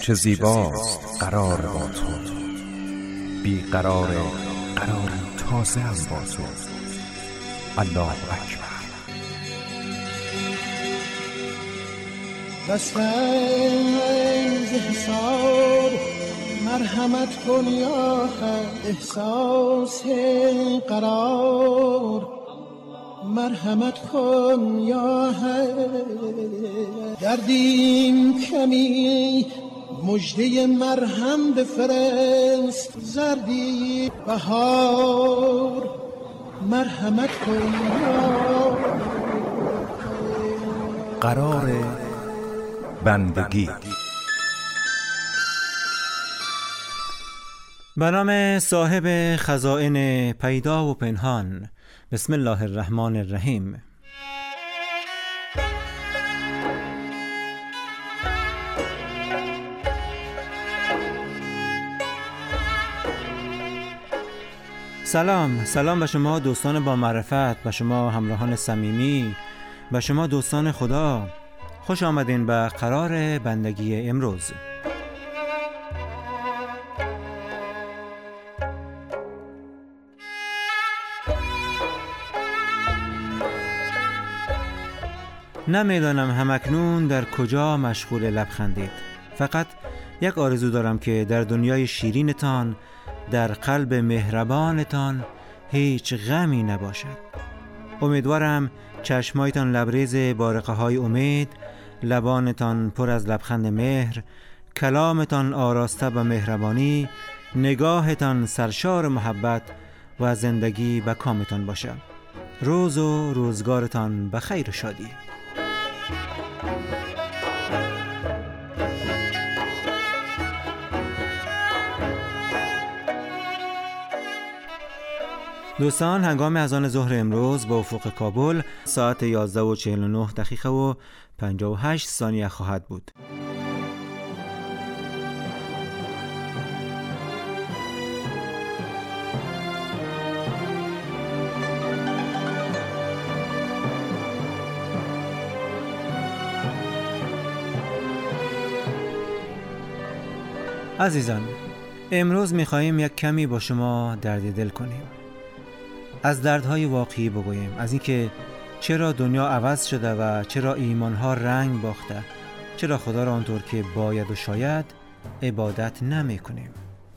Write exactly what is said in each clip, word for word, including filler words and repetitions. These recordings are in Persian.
چه زیباست قرار با تو، بی قرار قراری تازه هم با تو. الله اکبر. دستنز حساب مرحمت کن یا حد، احساس قرار مرحمت کن یا حد. دردیم کمی مژده مرهم بفرست، زردی بهار مرحمت کن یا حد. قرار بندگی. به نام صاحب خزائن پیدا و پنهان. بسم الله الرحمن الرحیم. سلام سلام به شما دوستان با معرفت، به شما همراهان صمیمی، به شما دوستان خدا. خوش آمدین به قرار بندگی امروز. نمیدانم همکنون در کجا مشغول لبخندید. فقط یک آرزو دارم که در دنیای شیرینتان، در قلب مهربانتان هیچ غمی نباشد. امیدوارم چشمایتان لبریز بارقه های امید، لبانتان پر از لبخند مهر، کلامتان آراسته به مهربانی، نگاهتان سرشار محبت و زندگی به کامتان باشه. روز و روزگارتان به خیر و شادی. دوستان، هنگام اذان ظهر امروز با افق کابل ساعت یازده و چهل و نه دقیقه و پنجاه و هشت ثانیه خواهد بود. عزیزان، امروز می‌خواهیم یک کمی با شما درد دل کنیم. از دردهای واقعی بگوییم، از اینکه چرا دنیا عوض شده و چرا ایمانها رنگ باخته، چرا خدا را آنطور که باید و شاید عبادت نمی کنیم.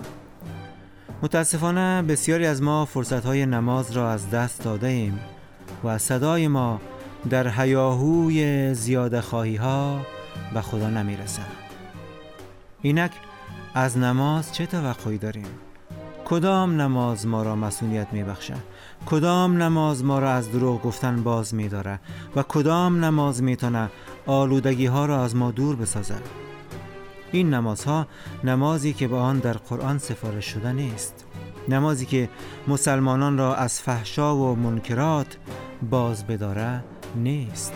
متاسفانه بسیاری از ما فرصتهای نماز را از دست داده ایم و صدای ما در هیاهوی زیاده خواهی ها به خدا نمی رسد. اینک از نماز چه توقعی داریم؟ کدام نماز ما را مسئولیت می بخشه؟ کدام نماز ما را از دروغ گفتن باز می داره؟ و کدام نماز می تونه آلودگی ها را از ما دور بسازه؟ این نمازها نمازی که به آن در قرآن سفارش شده نیست. نمازی که مسلمانان را از فحشا و منکرات باز بداره نیست.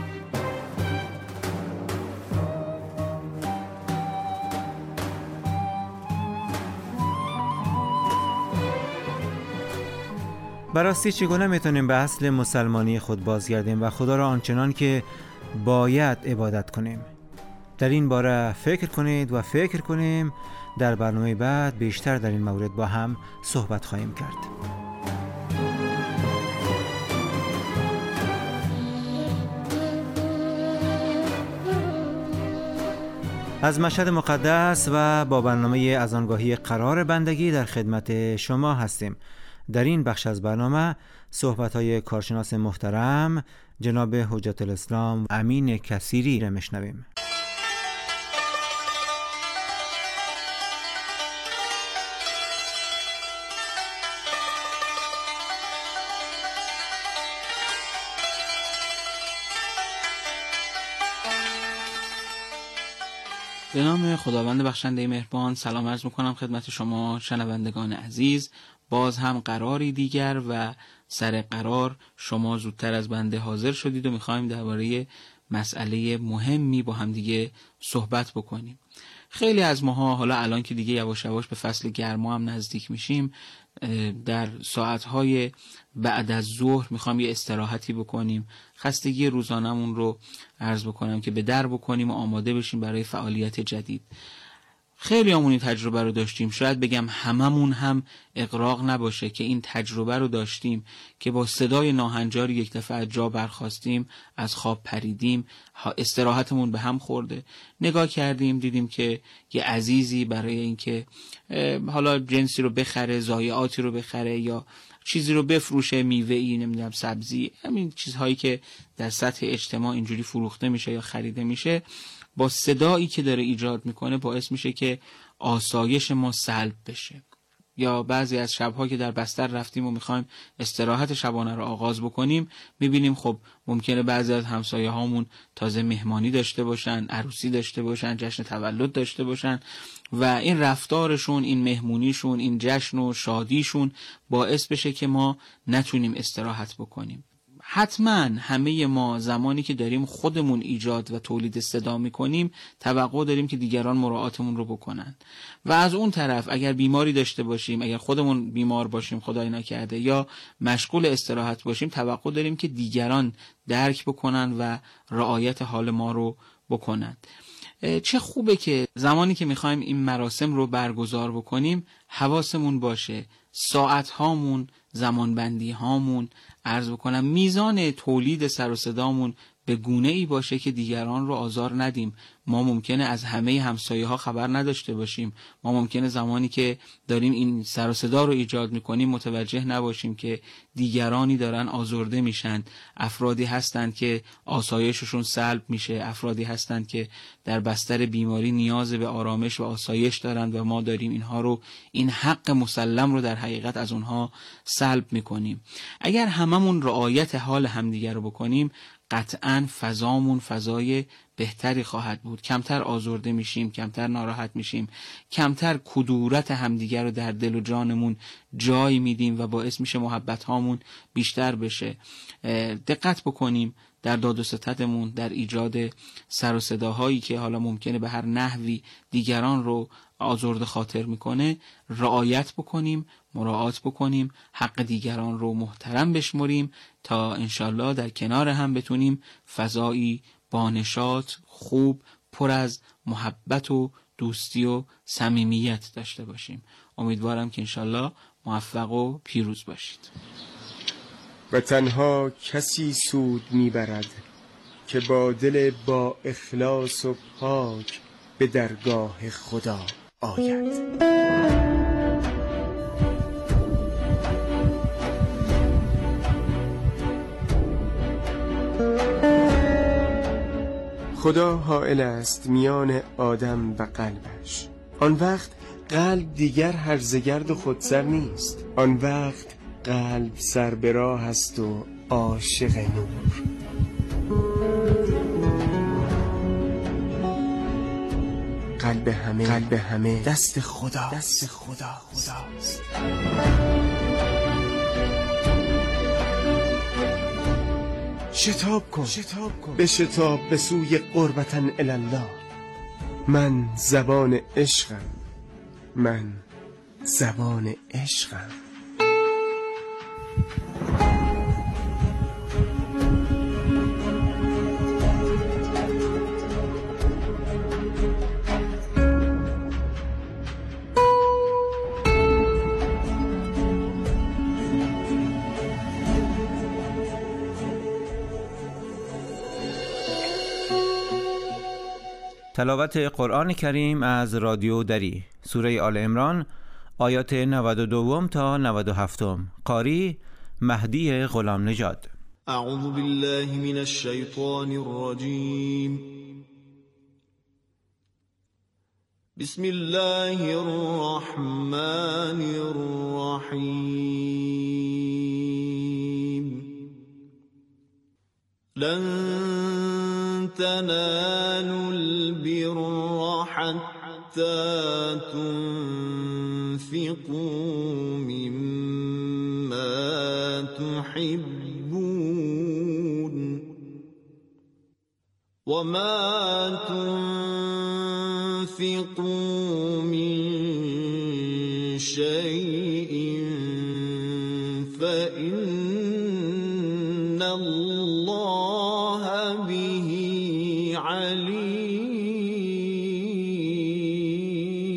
براستی چگونه میتونیم به اصل مسلمانی خود بازگردیم و خدا را آنچنان که باید عبادت کنیم؟ در این باره فکر کنید و فکر کنیم. در برنامه بعد بیشتر در این مورد با هم صحبت خواهیم کرد. از مشهد مقدس و با برنامه اذانگاهی قرار بندگی در خدمت شما هستیم. در این بخش از برنامه صحبت‌های کارشناس محترم جناب حجت الاسلام امین کثیری را میشنویم. به نام خداوند بخشنده مهربان سلام عرض میکنم خدمت شما شنوندگان عزیز. باز هم قراری دیگر و سر قرار شما زودتر از بنده حاضر شدید و میخوایم درباره مسئله مهمی با هم دیگه صحبت بکنیم. خیلی از ماها حالا الان که دیگه یواش یواش به فصل گرما هم نزدیک میشیم، در ساعتهای بعد از ظهر میخوام یه استراحتی بکنیم، خستگی روزانمون رو عرض بکنم که به در بکنیم و آماده بشیم برای فعالیت جدید. خیلی همون این تجربه رو داشتیم، شاید بگم هممون هم اغراق نباشه که این تجربه رو داشتیم که با صدای ناهنجاری یک دفعه از جا برخاستیم، از خواب پریدیم، استراحتمون به هم خورده، نگاه کردیم دیدیم که یه عزیزی برای اینکه حالا جنسی رو بخره، ضایعاتی رو بخره یا چیزی رو بفروشه، میوه‌ای، نمیدونم سبزی، همین چیزهایی که در سطح اجتماع اینجوری فروخته میشه یا خریده میشه، با صدایی که داره ایجاد میکنه باعث میشه که آسایش ما سلب بشه. یا بعضی از شبها که در بستر رفتیم و میخوایم استراحت شبانه رو آغاز بکنیم، میبینیم خب ممکنه بعضی از همسایه هامون تازه مهمانی داشته باشن، عروسی داشته باشن، جشن تولد داشته باشن و این رفتارشون، این مهمونیشون، این جشن و شادیشون باعث بشه که ما نتونیم استراحت بکنیم. حتما همه ما زمانی که داریم خودمون ایجاد و تولید صدا میکنیم توقع داریم که دیگران مراعاتمون رو بکنن و از اون طرف اگر بیماری داشته باشیم، اگر خودمون بیمار باشیم خدای نکرده یا مشغول استراحت باشیم، توقع داریم که دیگران درک بکنن و رعایت حال ما رو بکنن. چه خوبه که زمانی که میخوایم این مراسم رو برگزار بکنیم حواسمون باشه، ساعت هامون، زمان بندی هامون، عرض بکنم میزان تولید سر و صدامون به گونه ای باشه که دیگران رو آزار ندیم. ما ممکنه از همه همسایه ها خبر نداشته باشیم، ما ممکنه زمانی که داریم این سر و صدا رو ایجاد میکنیم متوجه نباشیم که دیگرانی دارن آزرده میشن، افرادی هستند که آسایششون سلب میشه، افرادی هستند که در بستر بیماری نیاز به آرامش و آسایش دارند و ما داریم اینها رو، این حق مسلم رو در حقیقت از اونها سلب میکنیم. اگر هممون رعایت حال همدیگر رو بکنیم قطعاً فضامون فضای بهتری خواهد بود، کمتر آزرده میشیم، کمتر ناراحت میشیم، کمتر کدورت همدیگر رو در دل و جانمون جای میدیم و باعث میشه محبت هامون بیشتر بشه. دقت بکنیم در داد و ستدمون، در ایجاد سر و صداهایی که حالا ممکنه به هر نحوی دیگران رو آزرده خاطر میکنه، رعایت بکنیم، مراعات بکنیم، حق دیگران رو محترم بشمریم تا انشالله در کنار هم بتونیم فضایی با نشاط، خوب، پر از محبت و دوستی و صمیمیت داشته باشیم. امیدوارم که انشالله موفق و پیروز باشید. و تنها کسی سود میبرد که با دل با اخلاص و پاک به درگاه خدا آید. خدا حائل است میان آدم و قلبش. آن وقت قلب دیگر هرزگرد و خودسر نیست، آن وقت قلب سر به راه است و عاشق نور. قلب همه قلب همه دست خدا دست خدا خداست. شتاب کن شتاب کن به شتاب به سوی قربتن الالله. من زبان عشقم، من زبان عشقم. تلاوت قرآن کریم از رادیو دری، سوره آل عمران، آیات نود و دو تا نود و هفت. قاری مهدی غلام نژاد. اعوذ بالله من الشیطان الرجیم. بسم الله الرحمن الرحیم. لن تنالوا البر حتى تنفقوا مما تحبون وما تنفقوا من شيء فإن الله به عليم.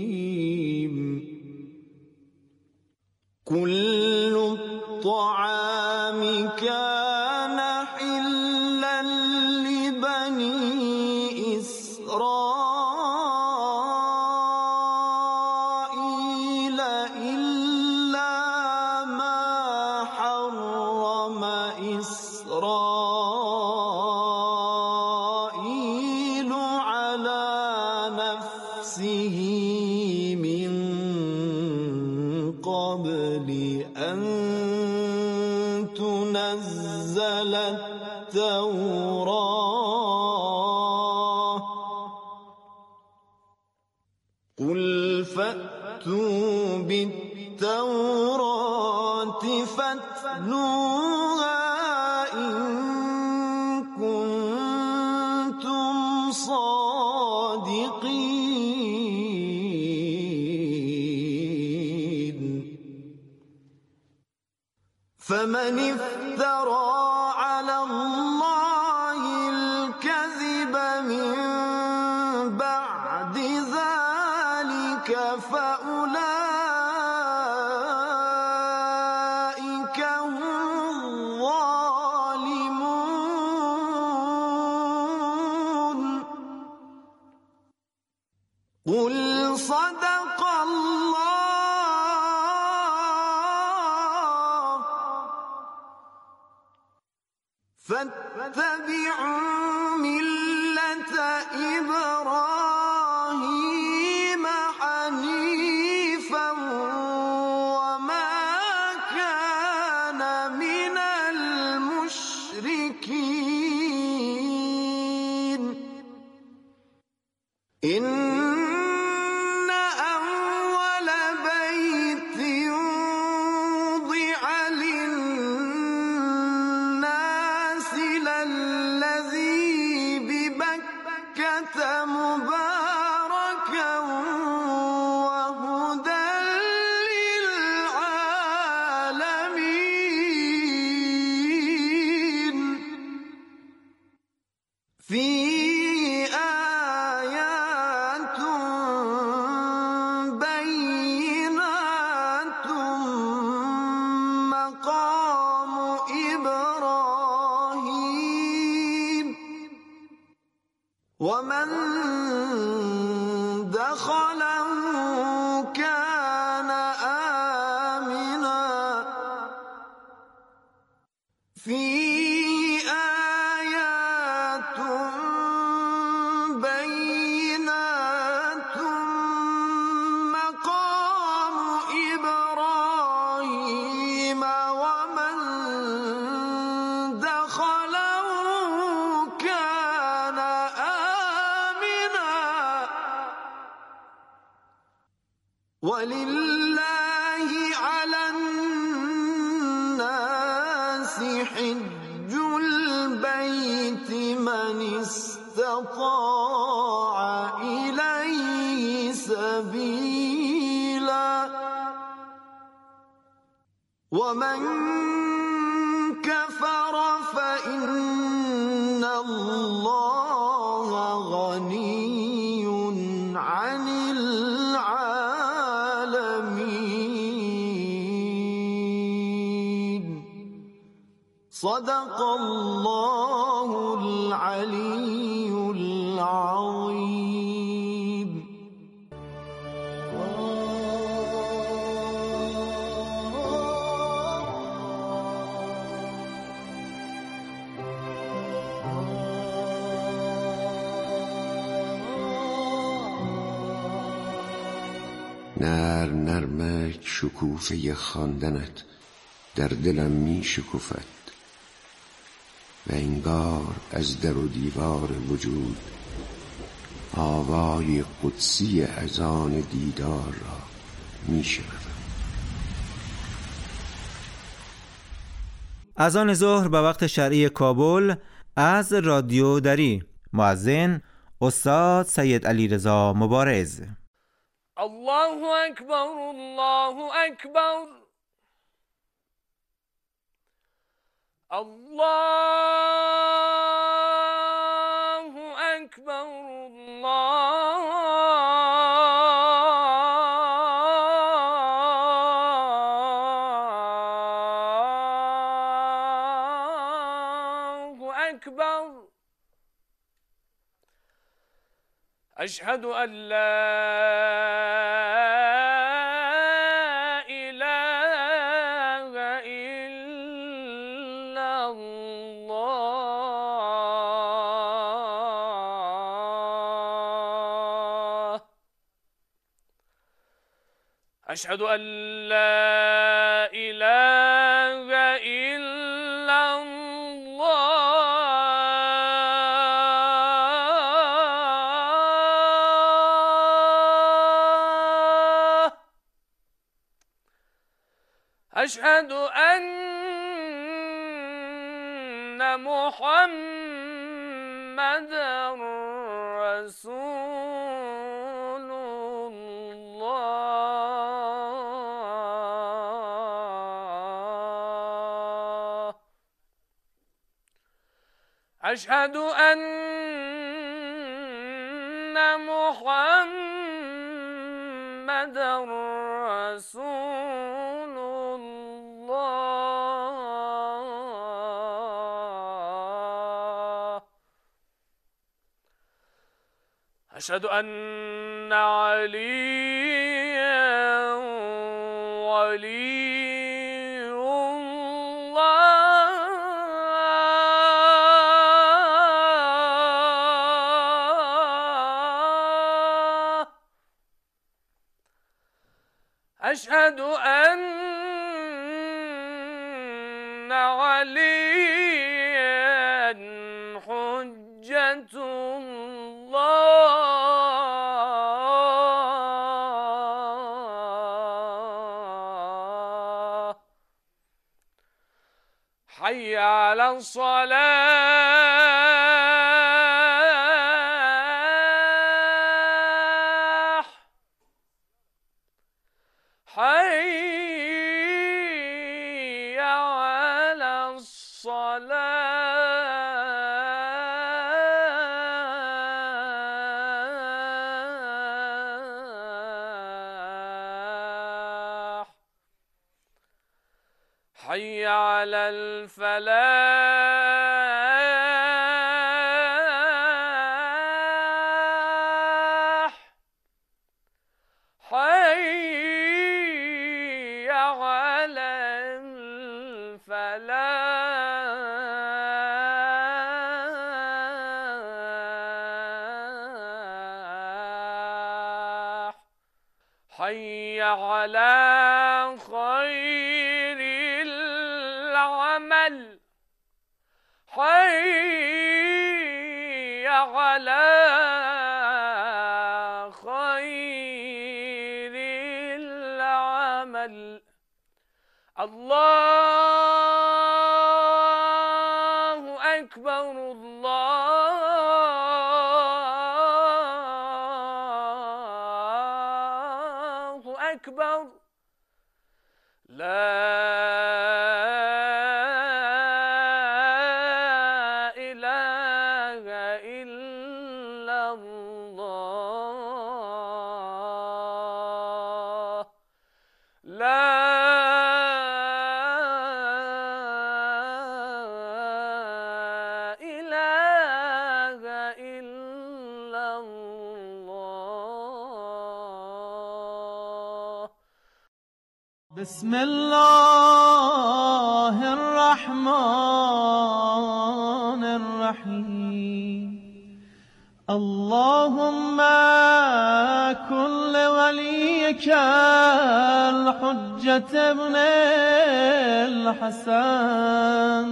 قبل أن تنزل التوراة قل فأتوا بالتوراة فاتلوها إن كنتم صادقين فمن افترى على الله الكذب من بعد ذلك فأولئك هم الظالمون قل صدق الله فاتبعوا ملة إبراهيم حنيفا وما كان من المشركين إن أول بيت وضع للناس للذي ببكة مباركا وهدى للعالمين فيه آيات بينات مقام إبراهيم ومن دخله كان آمنا فيه آيات بينات مقام إبراهيم ومن دخله كان آمنا ولله على الناس حج البيت من استطاع إليه سبيلا ومن كفر فإن الله غني عن العالمين صدق الله العلي العظيم نر نرمک شکوفه خواندنت در دلم می شکوفد و انگار از در و دیوار وجود آوای قدسی اذان دیدار را می شنوم. اذان ظهر به وقت شرعی کابل از رادیو دری. مؤذن استاد سید علیرضا مبارز. الله اکبر الله اکبر الله اکبر الله اکبر اشهد ان لا أشهد أن لا إله إلا الله. أشهد أن محمدًا رسول الله. أشهد أن محمدًا رسول الله. أشهد أن عليا ولي الله. أشهد أن عليا حجة الله. حي على الصلاة. حي على الصلاة. حي على الفلاح. حي على الفلاح. حي على خير العمل. حي على خير العمل. الله أكبر الله أكبر. لا إله إلا الله. لا إله إلا الله. بسم الله الرحمن الرحيم. اللهم كن لوليك الحجة ابن الحسن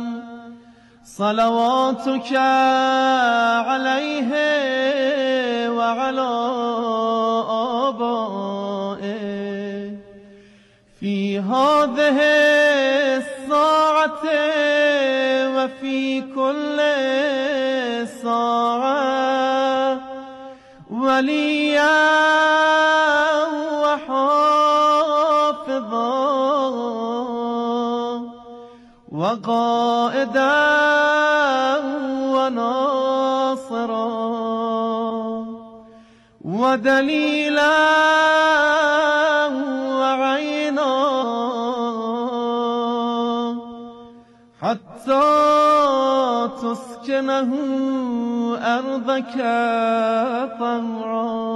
صلواتك عليه وعلى آبائه في هذه الساعة وفي كل ساعة وليا وحافظا وقائدا وناصرا ودليلا وعينا حتى تسكنه أرضك طوعا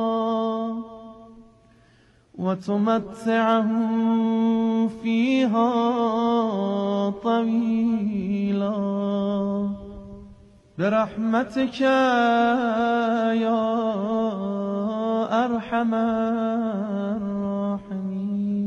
وتمتعه فيها طويلا برحمتك يا أرحم الراحمين.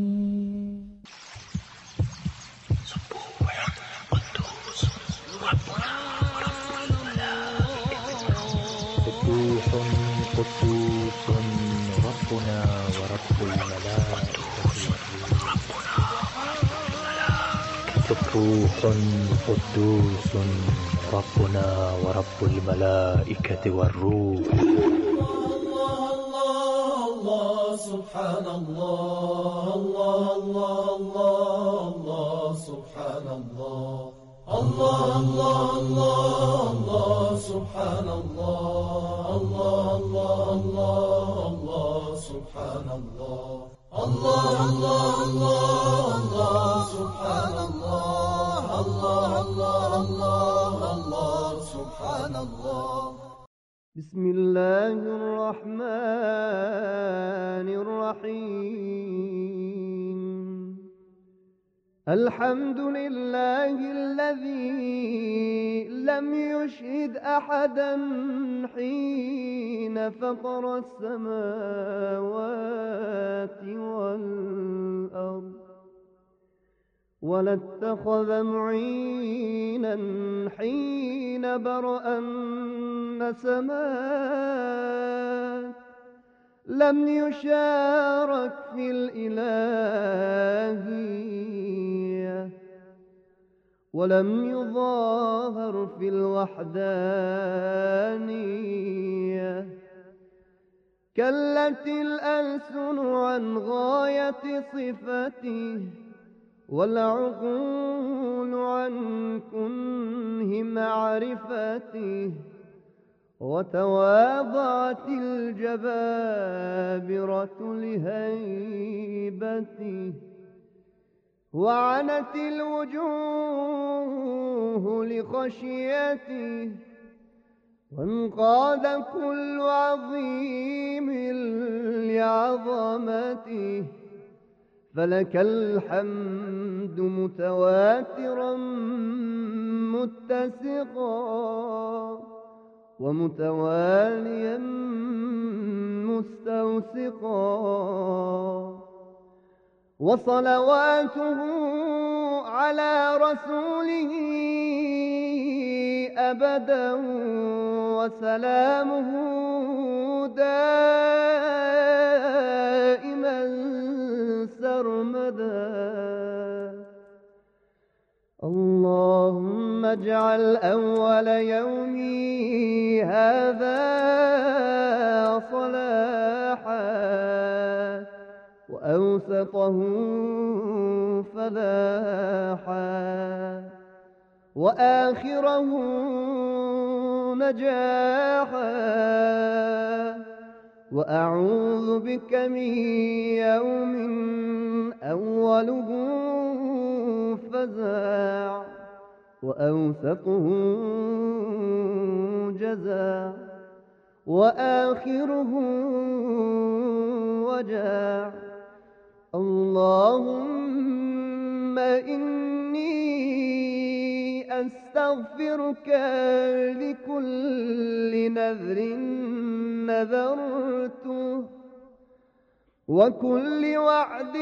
سبوح قدوس ربنا ورب الملائكة سبوح قدوس ربنا ورب الملائكة والروح. سبحان الله الله الله الله الله سبحان الله الله الله الله الله سبحان الله الله الله الله الله سبحان الله الله الله الله الله سبحان الله الله الله الله الله سبحان الله. بسم الله الرحمن الرحيم. الحمد لله الذي لم يشهد أحدا حين فطر السماوات والأرض ولا اتخذ معينا حين برأ النسمات لم يشارك في الإلهية ولم يظاهر في الوحدانية كلت الألسن عن غاية صفته والعقول عن كنه معرفته وتواضعت الجبابرة لهيبته وعنت الوجوه لخشيته وانقاد كل عظيم لعظمته فلك الحمد متواترا متسقا ومتواليا مستوسقا وصلواته على رسوله أبدا وسلامه دائما سرمدا. اللهم اجعل أول يومي هذا صلاحا وأوسطه فلاحا وآخره نجاحا وأعوذ بك من يوم أوله فزاع وأوسطه جزاع وآخره وجاع. اللهم إني أستغفرك لكل نذر نذرته وكل وعد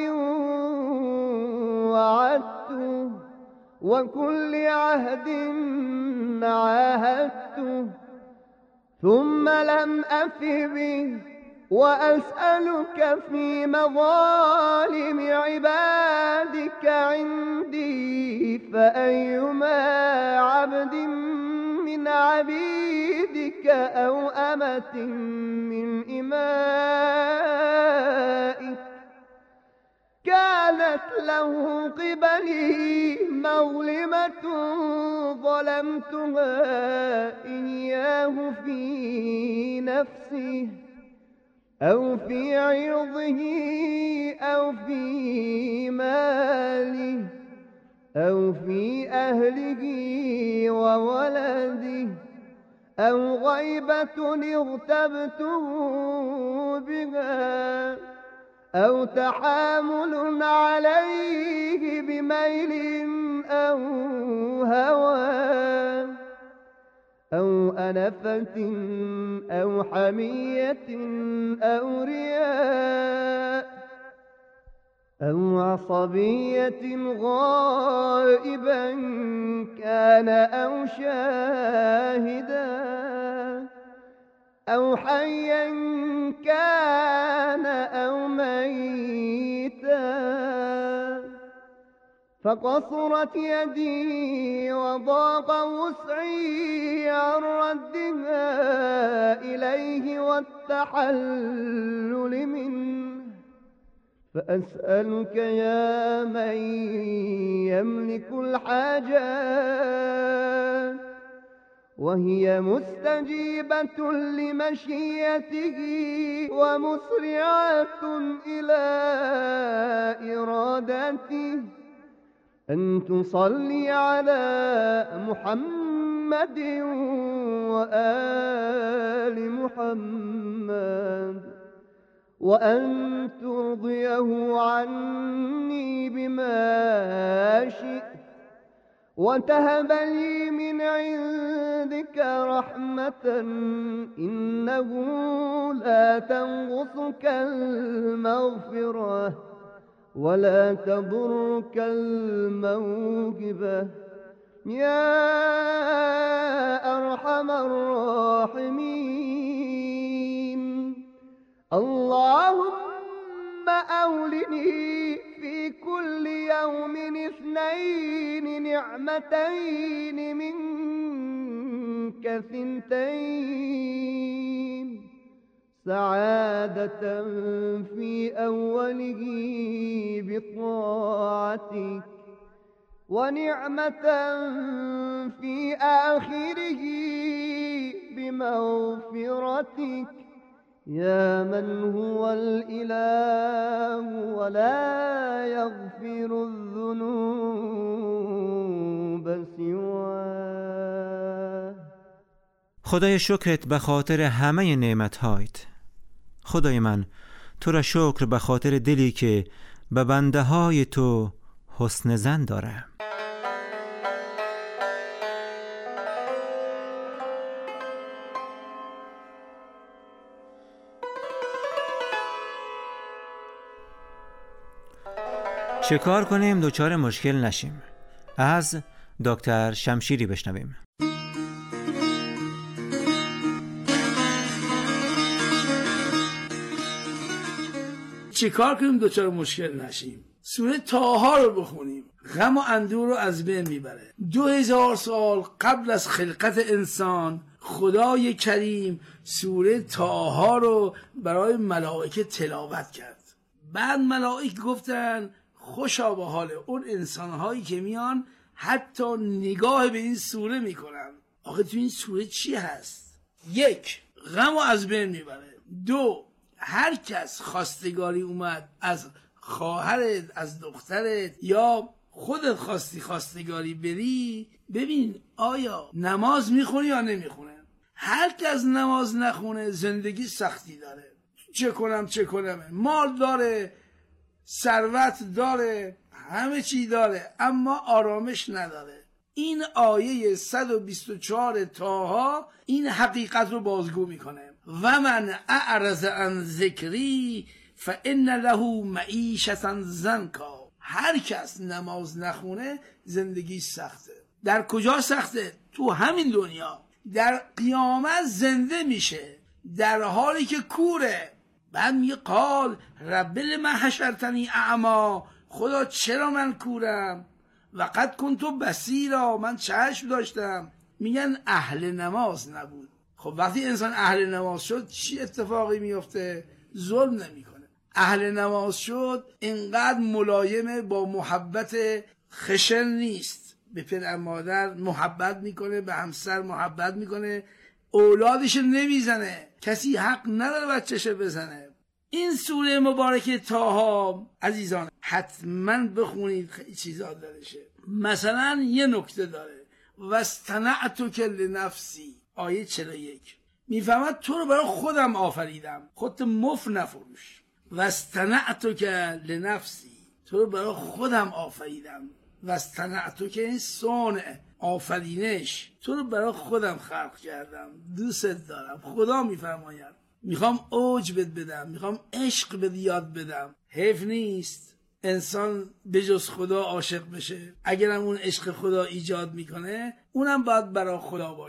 وعدته وكل عهد عاهدته ثم لم أف به وأسألك في مظالم عبادك عندي فأيما عبد من عبيدك أو أمة من إمائك كانت له قبلي مظلمة ظلمتها إياه في نفسه أو في عرضه أو في ماله أو في أهله وولده أو غيبة اغتبته بها أو تحامل عليه بميل أو هوى أو أنفة أو حمية أو رياء أو عصبية غائبا كان أو شاهدا أو حيا كان أو ميتا فقصرت يدي وضاق وسعي عن ردها إليه والتحلل منه فأسألك يا من يملك الحاجات وهي مستجيبة لمشيته ومسرعة إلى إرادته أن تصلي على محمد وآل محمد وأن ترضيه عني بما شئت وتهب لي من عندك رحمة إنه لا تنقصك المغفرة ولا تضرك الموهبة يا أرحم الراحمين. اللهم أولني في كل يوم اثنين نعمتين منك ثنتين سعادة في أوله بطاعتك ونعمة في آخره بمغفرتك يا من هو الإله ولا يغفر الذنوب سواه. خدای شکرت به خاطر همه نعمت‌هایت. خدای من تو را شکر به خاطر دلی که به بنده های تو حسن ظن داره. شکار کنیم دوچار مشکل نشیم. از دکتر شمشیری بشنویم. چیکار کنیم دوچار مشکل نشیم؟ سوره طه رو بخونیم. غم و اندوه رو از بین میبره. دو هزار سال قبل از خلقت انسان خدای کریم سوره طه رو برای ملائکه تلاوت کرد. بعد ملائکه گفتن خوشا به حال اون انسانهایی که میان حتی نگاه به این سوره میکنن. آخه تو این سوره چی هست؟ یک، غم و از بین میبره. دو، هر کس خواستگاری اومد از خواهرت، از دخترت یا خودت خواستی خواستگاری بری، ببین آیا نماز میخونی یا نمیخونه. هر کس نماز نخونه زندگی سختی داره. چه کنم چه کنم، مال داره، ثروت داره، همه چی داره، اما آرامش نداره. این آیه صد و بیست و چهار طه این حقیقت رو بازگو میکنه. و من اعرض عن ذکری فان له معیشة ضنکا. هر کس نماز نخونه زندگی سخته. در کجا سخته؟ تو همین دنیا. در قیامت زنده میشه در حالی که کوره. بعد میگه قال رب لما حشرتنی اعما، خدا چرا من کورم؟ و قد کنت بصیرا، من چشم داشتم. میگن اهل نماز نبود. خب وقتی انسان اهل نماز شد چی اتفاقی میفته؟ ظلم نمیکنه. اهل نماز شد اینقدر ملایمه، با محبت خشن نیست، به پدر مادر محبت میکنه، به همسر محبت میکنه، اولادش نمیزنه. کسی حق نداره بچه‌ش بزنه. این سوره مبارکه طه عزیزان حتما بخونید، خیلی چیزا دارشه. مثلا یه نکته داره، واصطنعتک لنفسی، آیه چهل و یک میفهمد تو رو برای خودم آفریدم، خودت مف نفروش. واصطنعتک لنفسی، تو رو برای خودم آفریدم. واصطنعتک این صنع، آفرینش، تو رو برای خودم خلق کردم، دوست دارم. خدا میفرماید میخوام اوج بد بدم، میخوام عشق بد یاد بدم. حیف نیست انسان بجز خدا عاشق بشه. اگرم اون عشق خدا ایجاد میکنه اونم باید برای خدا باشه.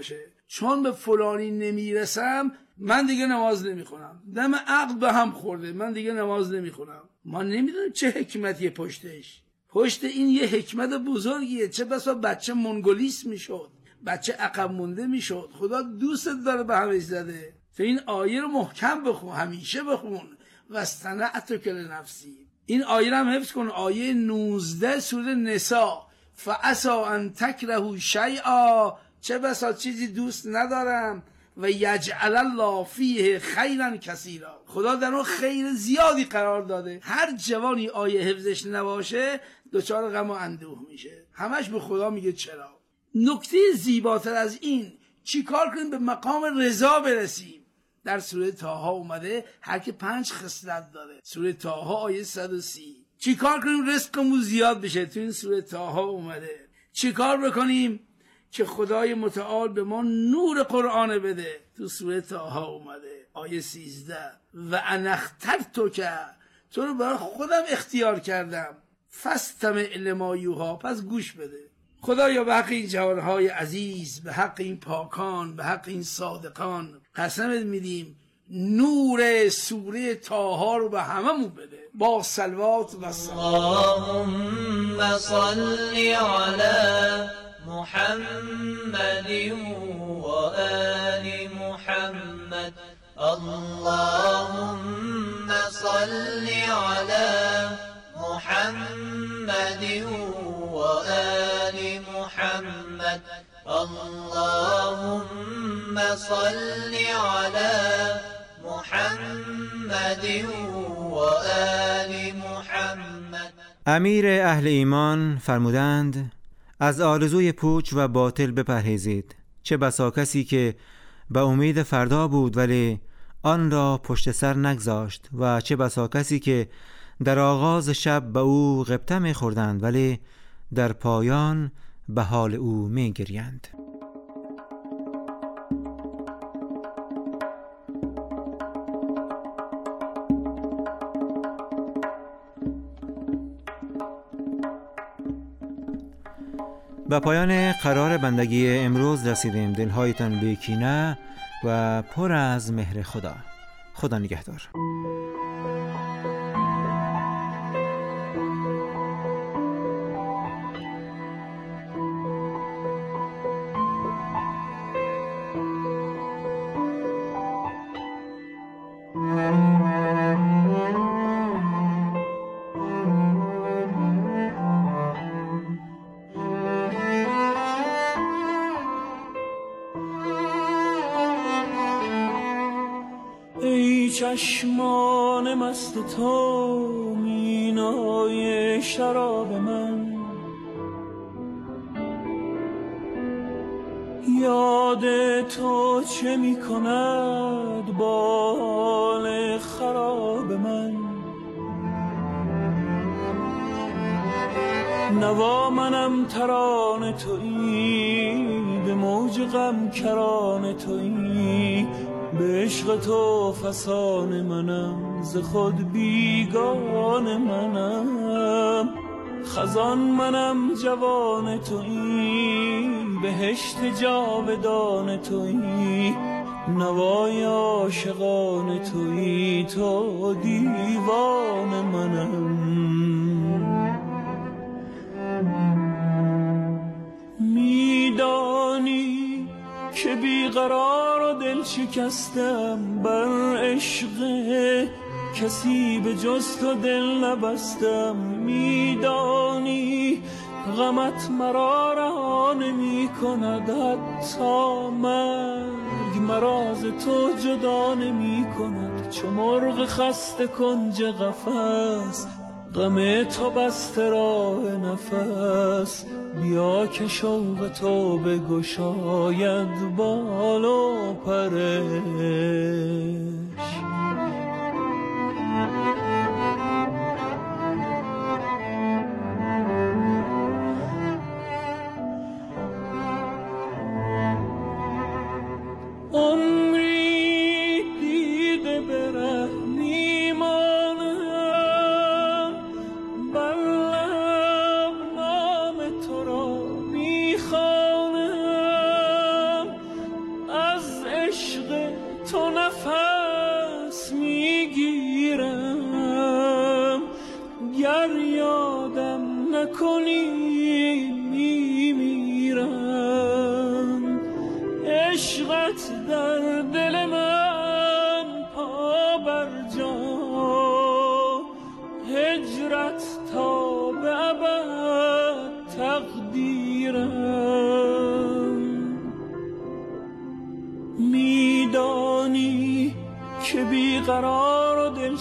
چون به فلانی نمیرسم من دیگه نماز نمیخونم. دم عقل به هم خورده، من دیگه نماز نمیخونم. ما نمیدونیم چه حکمتیه پشتش. پشت این یه حکمت بزرگیه. چه بسا بچه منگولیست میشد، بچه عقب مونده میشد. خدا دوست داره به همش زده. تو این آیه رو محکم بخون، همیشه بخون. واستنعتک لنفسی. این آیه رو هم حفظ کن. آیه نوزده سوره نساء. فعسا ان تکرهوا شیئا، چه بسا چیزی دوست ندارم و یجعل الله فیه خیرا کثیرا، خدا در اون خیر زیادی قرار داده. هر جوانی آیه حفظش نباشه دچار غم و اندوه میشه، همش به خدا میگه چرا. نکته زیباتر از این، چی کار کنیم به مقام رضا برسیم؟ در سوره طه اومده هر که پنج خصلت داره. سوره طه آیه صد و سی. چی کار کنیم رزقمون زیاد بشه؟ تو این سوره طه اومده. چی کار بکنیم که خدای متعال به ما نور قرآن بده؟ تو سوره طه اومده آیه سیزده. و انا اخترتک، تو رو برای خودم اختیار کردم، فاستمع لما یوحی، پس گوش بده. خدایا به حق این جوانهای عزیز، به حق این پاکان، به حق این صادقان قسمت میدیم نور سوره طه رو به هممون بده با صلوات و سلام. اللهم صل علی محمد و آل محمد. اللهم صل علی محمد و آل محمد. اللهم صل علی محمد و آل محمد. امیر اهل ایمان فرمودند از آرزوی پوچ و باطل بپرهیزید. چه بسا کسی که به امید فردا بود ولی آن را پشت سر نگذاشت، و چه بسا کسی که در آغاز شب به او غبطه می خوردند ولی در پایان به حال او می گریند. به پایان قرار بندگی امروز رسیدیم. دلهایتان بی کینه و پر از مهر خدا. خدا نگهدار. چشمان مست تو مینای شراب من، یاد تو چه می کند با حال خراب من. نوا منم ترانه تویی، به موج غم کرانه تویی، به عشق تو فسان منم، ز خود بیگان منم. خزان منم جوان تویی، بهشت جاودان تویی، نوای عاشقان تویی، تو دیوان منم. میدانی که بیقرار و دل شکستم، بر عشق کسی به جز تو دل نبستم. میدانی غمت مرا رها نمی کند، حتی مرگ مرا ز تو جدا نمی کند. چو مرغ خسته کنج قفس، غم تو بسته راه نفس. بیا که شوق تو بگشاید بال و پرش. عمری دیده بره میمانم، بر لب نام تو را میخوانم.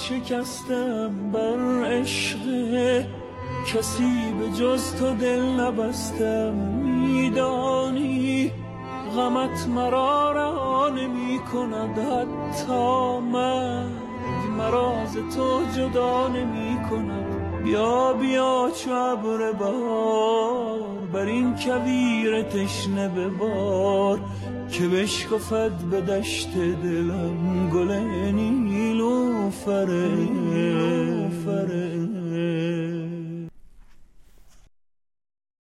شکستم بر عشق کسی به جز تو دل نبستم. میدانی غمت مرا رها نمی کند، حتی من مرا ز تو جدا نمی کند. بیا بیا چو ابر بهار بر این کویر تشنه ببار، که بشکفد به دشت دلم گل نیلوفر.